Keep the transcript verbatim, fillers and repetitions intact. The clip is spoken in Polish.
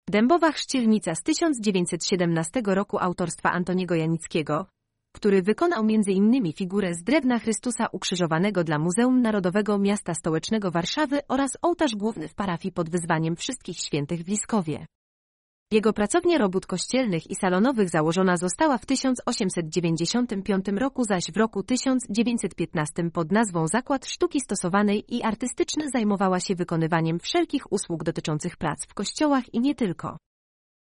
Dębowa chrzcielnica z tysiąc dziewięćset siedemnastego roku autorstwa Antoniego Janickiego, który wykonał między innymi figurę z drewna Chrystusa ukrzyżowanego dla Muzeum Narodowego Miasta Stołecznego Warszawy oraz ołtarz główny w parafii pod Wyzwaniem Wszystkich Świętych w Liskowie. Jego pracownia robót kościelnych i salonowych założona została w tysiąc osiemset dziewięćdziesiątym piątym roku, zaś w roku tysiąc dziewięćset piętnastym pod nazwą Zakład Sztuki Stosowanej i Artystyczny zajmowała się wykonywaniem wszelkich usług dotyczących prac w kościołach i nie tylko.